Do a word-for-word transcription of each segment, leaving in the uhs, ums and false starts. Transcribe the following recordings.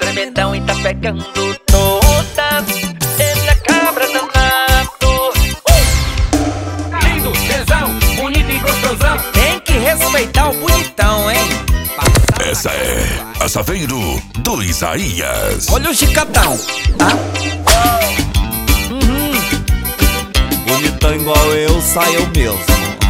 tremendão e tá pegando todas. Ele é cabra danado. uh! Lindo, tesão, bonito e gostosão. Tem que respeitar o bonitão, hein? Essa é a Saveiro do Isaías. Olha o chicatão, tá? Uhum. Bonitão igual eu, sai eu mesmo.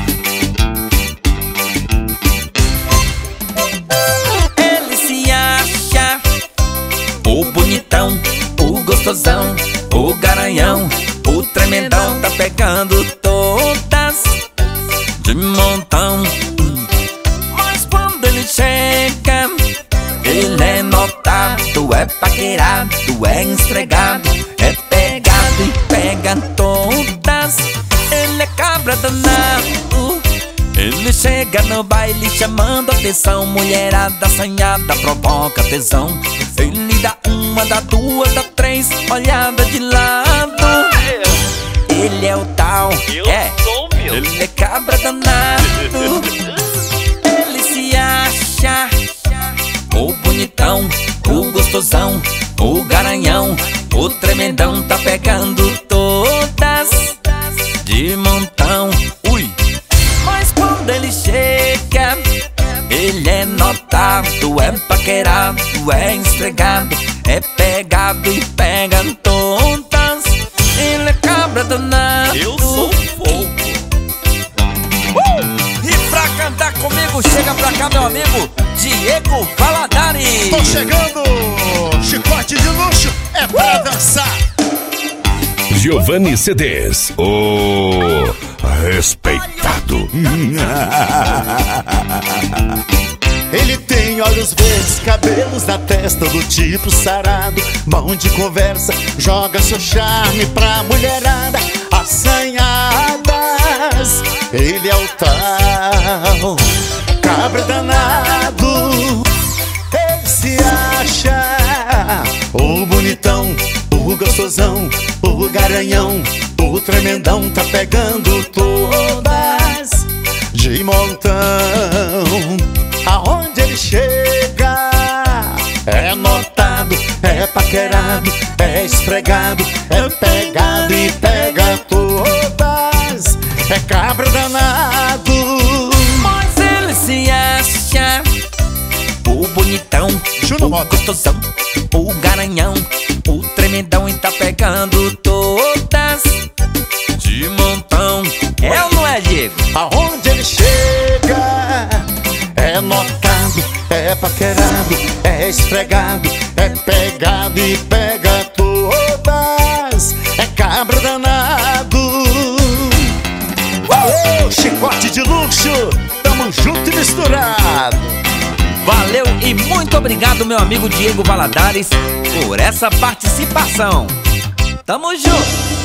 Ele se acha o bonitão, o gostosão, o garanhão, o tremendão. Tá pegando todas de montão. Mas quando ele chega, ele é notado, é paquerado, é esfregado, é pegado e pega todas. Ele é cabra danado. Ele chega no baile chamando atenção. Mulherada assanhada provoca tesão. Ele dá uma, dá duas, dá três olhada de lado. Ele é o tal, é, ele é cabra danado. Ele se acha o bonitão, o gostosão, o garanhão, o tremendão. Tá pegando todas de montão. Ui! Mas quando ele chega, ele é notado, é paquerado, é esfregado, é pegado e pega todas. Ele é cabra danado. Eu sou fogo. Uh! E pra cantar comigo, chega pra cá meu amigo Diego Valadares. Tô chegando, chicote de luxo é pra dançar. Giovanni C Ds, o respeitado. Ele tem olhos verdes, cabelos na testa do tipo sarado. Mão de conversa, joga seu charme pra mulherada assanhadas. Ele é o tal cabra danado. Ele se acha o bonitão, o gostosão, o garanhão, o tremendão. Tá pegando todas de montão. Aonde ele chega, é notado, é paquerado, é esfregado, é pegado e pega todas. É cabra danado. Mas ele se acha o bonitão, Júnior o Mota. gostosão, o garanhão, o tremendão. E tá pegando todas de montão. É ou não é, Diego? Aonde ele chega, é notado, é paquerado, é esfregado, é pegado e pega todas. É cabra danado. Valeu, chicote de luxo, tamo junto e misturado. Valeu e muito obrigado, meu amigo Diego Valadares, por essa participação. Tamo junto!